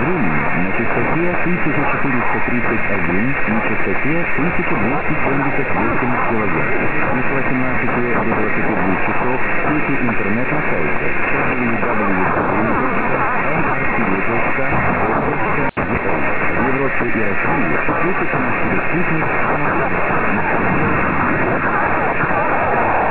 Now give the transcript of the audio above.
времени на частоте 1431 и частоте 1278 кГц. С 18 до 22 часов в сети интернет на сайте www.mrtv.org. В Европе и России слушайте нас через спутник